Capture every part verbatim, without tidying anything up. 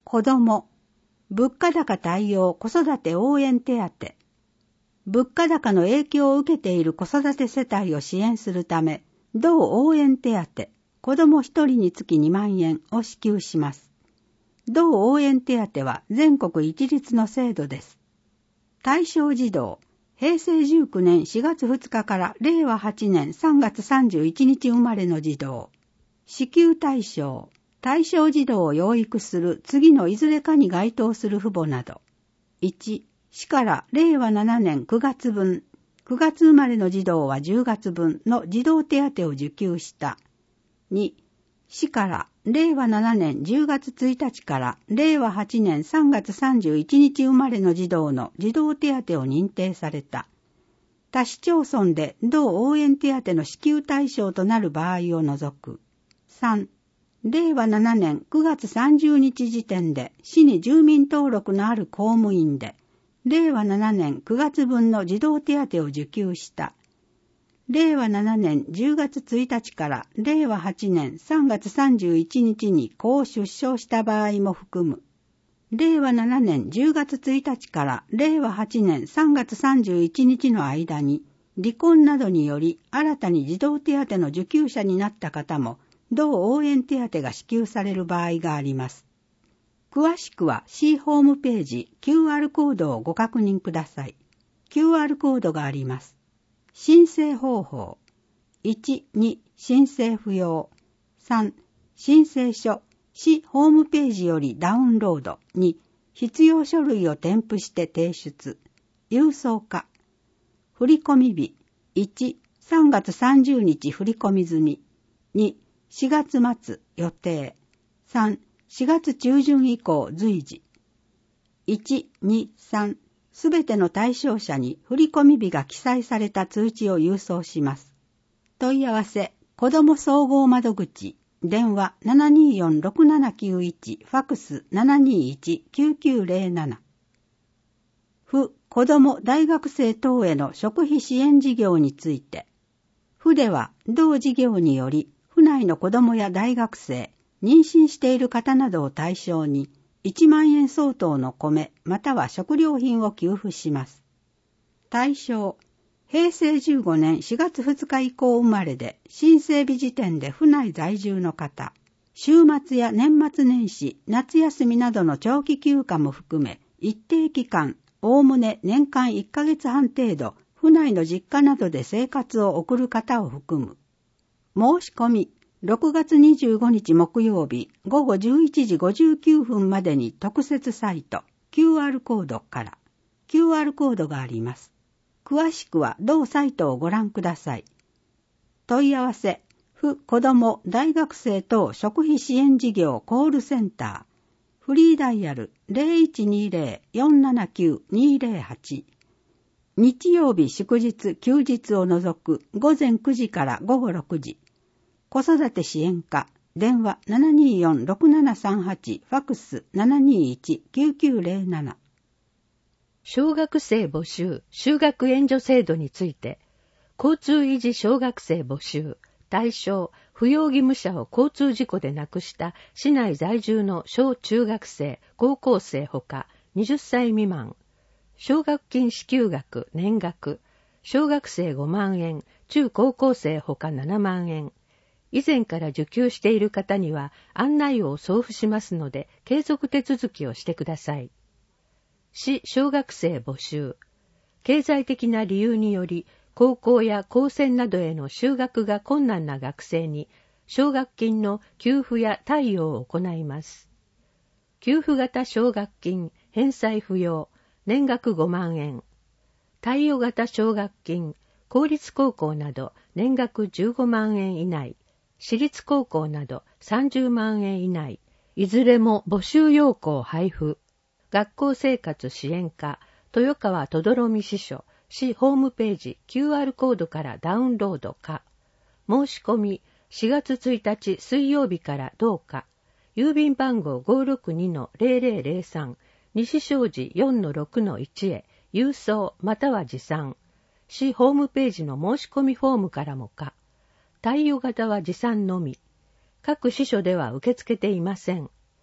子ども、物価高対応子育て応援手当。物価高の影響を受けている子育て世帯を支援するため、同応援手当、子どもひとりにつきにまんえんを支給します。同応援手当は全国一律の制度です。対象児童、へいせいじゅうきゅうねんしがつふつかかられいわはちねんさんがつさんじゅういちにち生まれの児童。支給対象、対象児童を養育する次のいずれかに該当する父母など。いち、市かられいわななねんくがつぶん、くがつ生まれの児童はじゅうがつぶんの児童手当を受給した。に、市かられいわななねんじゅうがつついたちかられいわはちねんさんがつさんじゅういちにち生まれの児童の児童手当を認定された。他市町村で同応援手当の支給対象となる場合を除く。さん、れいわななねんくがつさんじゅうにち時点で市に住民登録のある公務員で、れいわななねんくがつぶんの児童手当を受給した。れいわななねんじゅうがつついたちかられいわはちねんさんがつさんじゅういちにちに子を出生した場合も含む。れいわななねんじゅうがつついたちかられいわはちねんさんがつさんじゅういちにちの間に離婚などにより新たに児童手当の受給者になった方も同応援手当が支給される場合があります。詳しくは C ホームページ キューアール コードをご確認ください。キューアール コードがあります。申請方法。いち、に、申請不要。さん、申請書、市ホームページよりダウンロード。に、必要書類を添付して提出。郵送化。振込日。いち、さんがつさんじゅうにち振込済み。に、しがつまつ予定。さん、しがつちゅうじゅん以降随時。いち、に、さん、すべての対象者に振込日が記載された通知を郵送します。問い合わせ、子ども総合窓口、電話 ななにーよんろくななきゅういち、ファクス ななにーいちきゅうきゅうぜろなな。府、子ども大学生等への食費支援事業について。府では、同事業により、府内の子どもや大学生、妊娠している方などを対象に、いちまんえん相当の米または食料品を給付します。対象、へいせいじゅうごねんしがつふつか以降生まれで、申請日時点で府内在住の方、週末や年末年始、夏休みなどの長期休暇も含め、一定期間、おおむね年間いっかげつはん程度、府内の実家などで生活を送る方を含む。申し込み、ろくがつにじゅうごにち木曜日ごごじゅういちじごじゅうきゅうふんまでに特設サイト キューアール コードから キューアール コードがあります。詳しくは同サイトをご覧ください。問い合わせ、府子ども大学生等食費支援事業コールセンター、フリーダイヤル ゼロいちにゼロ よんななきゅう にゼロはち。日曜日祝日休日を除くごぜんくじからごごろくじ。子育て支援課、電話 ななにーよんろくななさんはち、ファクス ななにーいちきゅうきゅうぜろなな。 小学生募集、就学援助制度について、交通維持小学生募集、対象、扶養義務者を交通事故で亡くした市内在住の小中学生、高校生ほかはたち未満、奨学金支給額、年額、小学生ごまんえん、中高校生ほかななまんえん、以前から受給している方には案内を送付しますので、継続手続きをしてください。市小学生募集。経済的な理由により、高校や高専などへの就学が困難な学生に、奨学金の給付や貸与を行います。給付型奨学金、返済不要、年額ごまんえん。貸与型奨学金、公立高校など年額じゅうごまんえん以内。私立高校などさんじゅうまんえん以内、いずれも募集要項配布。学校生活支援課、豊川とどろみ支所、市ホームページ キューアール コードからダウンロードか。申し込み、しがつついたち水曜日からどうか。郵便番号 ごーろくにのゼロゼロゼロさん、西小路 よんのろくのいち へ、郵送または持参。市ホームページの申し込みフォームからもか。貸与型は持参のみ。各支所では受け付けていません。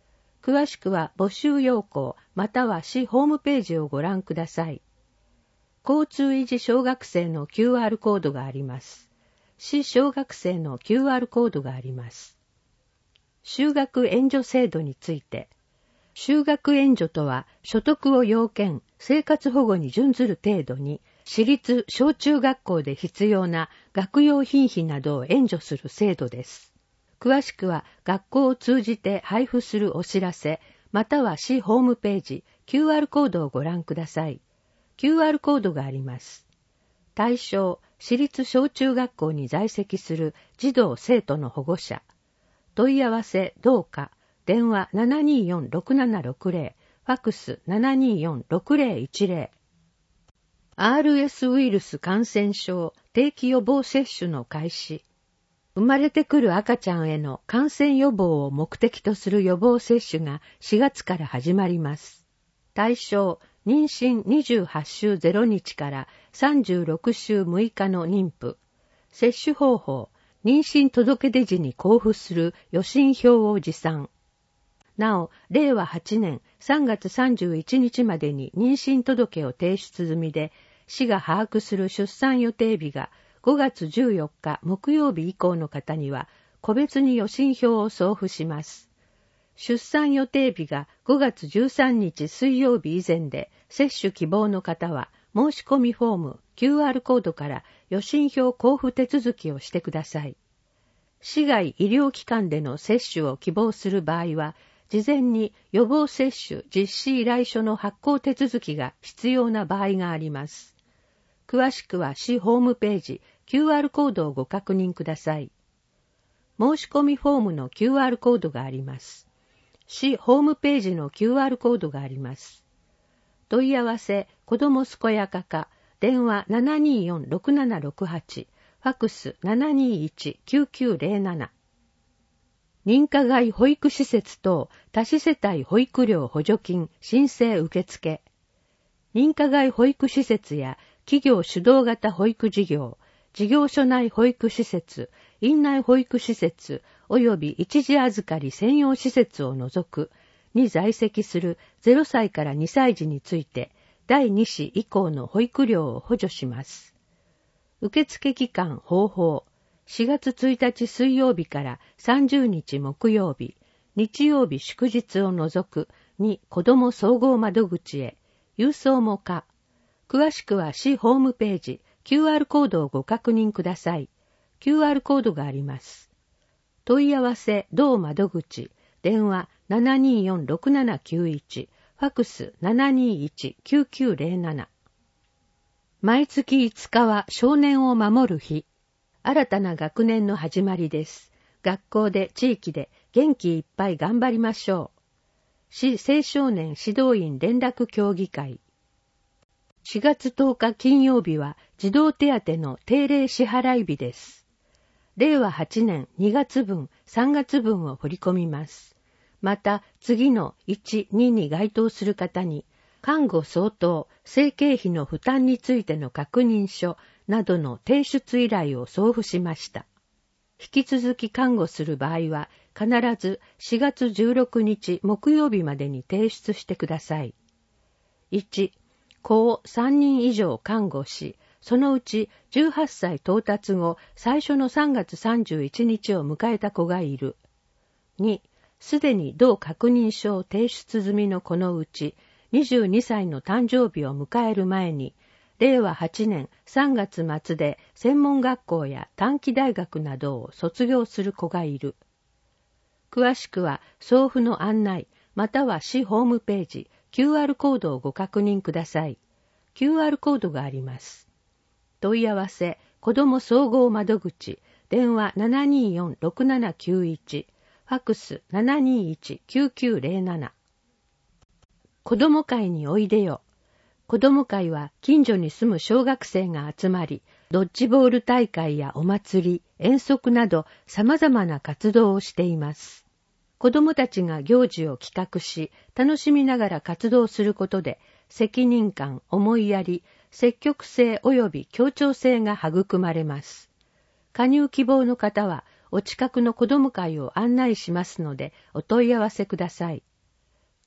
詳しくは募集要項または市ホームページをご覧ください。交通維持小学生の キューアール コードがあります。市小学生の キューアール コードがあります。就学援助制度について。就学援助とは、所得を要件、生活保護に準ずる程度に、私立小中学校で必要な学用品費などを援助する制度です。詳しくは、学校を通じて配布するお知らせ、または市ホームページ、キューアール コードをご覧ください。キューアール コードがあります。対象、私立小中学校に在籍する児童生徒の保護者。問い合わせ、どうか。電話 ななにーよん ろくななろくぜろ、ファックス ななにーよん ろくぜろいちぜろ。アールエス ウイルス感染症定期予防接種の開始。生まれてくる赤ちゃんへの感染予防を目的とする予防接種がしがつから始まります。対象、妊娠にじゅうはちしゅうぜろにちからさんじゅうろくしゅうむいかの妊婦。接種方法、妊娠届出時に交付する予診票を持参。なお、れいわはちねんさんがつさんじゅういちにちまでに妊娠届を提出済みで、市が把握する出産予定日がごがつじゅうよっか木曜日以降の方には、個別に予診票を送付します。出産予定日がごがつじゅうさんにち水曜日以前で、接種希望の方は、申し込みフォーム、キューアール コードから予診票交付手続きをしてください。市外医療機関での接種を希望する場合は、事前に予防接種実施依頼書の発行手続きが必要な場合があります。詳しくは市ホームページ、キューアール コードをご確認ください。申し込みフォームの キューアール コードがあります。市ホームページの キューアール コードがあります。問い合わせ、子ども健やか課、電話 ななにーよん ろくななろくはち、ファックス ななにーいち きゅうきゅうぜろなな。認可外保育施設等多子世帯保育料補助金申請受付。認可外保育施設や企業主導型保育事業、事業所内保育施設、院内保育施設及び一時預かり専用施設を除くに在籍するゼロさいからにさい児についてだいに子以降の保育料を補助します。受付期間方法。しがつついたち水曜日からさんじゅうにち木曜日、日曜日祝日を除くに子ども総合窓口へ、郵送も可。詳しくは市ホームページ、キューアール コードをご確認ください。キューアール コードがあります。問い合わせ、同窓口、電話 ななにーよん ろくななきゅういち、ファックス ななにーいち きゅうきゅうぜろなな。毎月いつかは少年を守る日。新たな学年の始まりです。学校で地域で元気いっぱい頑張りましょう。市青少年指導員連絡協議会。しがつとおか金曜日は児童手当の定例支払い日です。れいわはちねんにがつぶん、さんがつぶんを振り込みます。また次のいち、にに該当する方に、看護相当、生計費の負担についての確認書などの提出依頼を送付しました。引き続き看護する場合は、必ずしがつじゅうろくにち木曜日までに提出してください。いち、子をさんにん以上看護し、そのうちじゅうはっさい到達後、最初のさんがつさんじゅういちにちを迎えた子がいる。に、すでに同確認書を提出済みの子のうち、にじゅうにさいの誕生日を迎える前に、れいわはちねんさんがつまつで専門学校や短期大学などを卒業する子がいる。詳しくは送付の案内、または市ホームページ、キューアール コードをご確認ください。キューアール コードがあります。問い合わせ、子ども総合窓口、電話 ななにーよん ろくななきゅういち、ファックス ななにーいち きゅうきゅうぜろなな。子ども会においでよ。子ども会は近所に住む小学生が集まり、ドッジボール大会やお祭り、遠足など様々な活動をしています。子どもたちが行事を企画し、楽しみながら活動することで、責任感、思いやり、積極性及び協調性が育まれます。加入希望の方は、お近くの子ども会を案内しますので、お問い合わせください。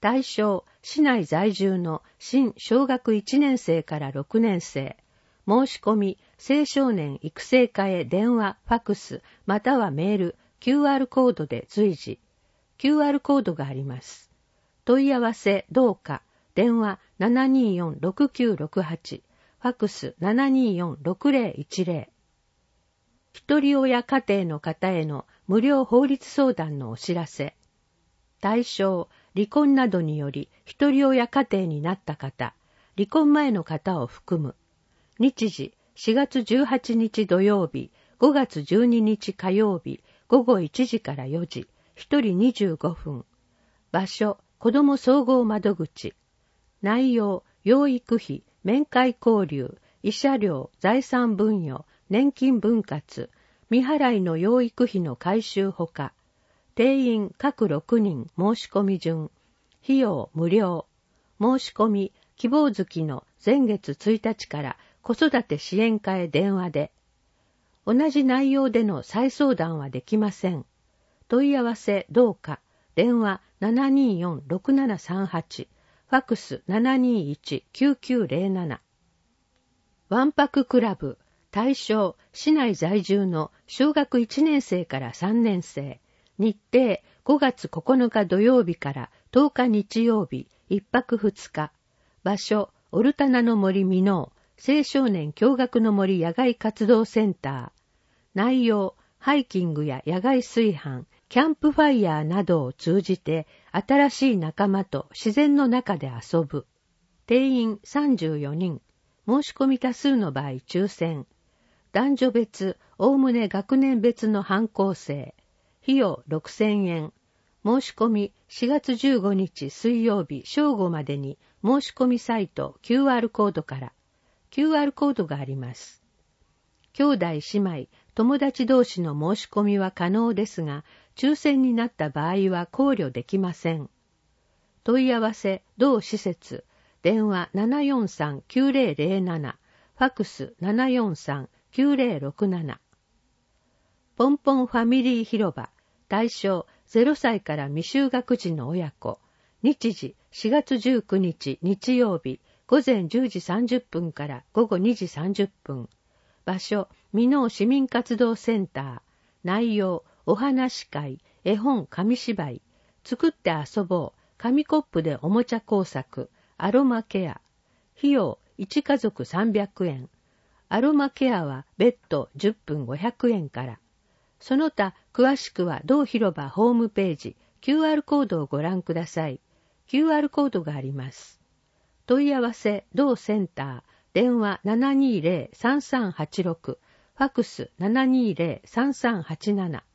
対象、市内在住の新小学いちねん生からろくねん生、申し込み、青少年育成課へ電話、ファクス、またはメール、キューアール コードで随時。キューアール コードがあります。問い合わせ、どうか、電話 ななにーよんろくきゅうろくはち、ファクス ななにーよんろくぜろいちぜろ。一人親家庭の方への無料法律相談のお知らせ。対象、離婚などにより一人親家庭になった方、離婚前の方を含む。日時、しがつじゅうはちにち土曜日、ごがつじゅうににち火曜日、ごごいちじからよじ、一人にじゅうごふん。場所、子ども総合窓口。内容、養育費、面会交流、慰謝料、財産分与、年金分割、未払いの養育費の回収ほか、定員各ろくにん申し込み順、費用無料、申し込み、希望月の前月ついたちから子育て支援課へ電話で、同じ内容での再相談はできません。問い合わせどうか、電話 ななにーよんろくななさんはち、ファクス ななにーいちきゅうきゅうぜろなな。わんぱくクラブ、対象、市内在住の小学いちねん生からさんねん生、日程ごがつここのか土曜日からとおか日曜日、いっぱくふつか、場所、オルタナの森箕面、青少年共学の森野外活動センター、内容、ハイキングや野外炊飯、キャンプファイヤーなどを通じて新しい仲間と自然の中で遊ぶ。定員さんじゅうよにん、申し込み多数の場合抽選。男女別、おおむね学年別の半校生。費用ろくせんえん。申し込みしがつじゅうごにち水曜日正午までに申し込みサイト キューアール コードから。キューアール コードがあります。兄弟姉妹、友達同士の申し込みは可能ですが、抽選になった場合は考慮できません。問い合わせ、同施設、電話 ななよんさんきゅうぜろぜろなな、ファクス ななよんさんきゅうぜろろくなな。ポンポンファミリー広場、対象ゼロさいから未就学児の親子、日時しがつじゅうくにち日曜日、ごぜんじゅうじさんじゅっぷんからごごにじさんじゅっぷん。場所、箕面市民活動センター。内容、お話会、絵本、紙芝居。作って遊ぼう、紙コップでおもちゃ工作、アロマケア。費用、いちかぞくさんびゃくえん。アロマケアは別途じゅっぷんごひゃくえんから。その他、詳しくは同広場ホームページ、キューアール コードをご覧ください。キューアール コードがあります。問い合わせ、同センター。電話 ななにーぜろさんさんはちろく、ファクス ななにーぜろさんさんはちなな。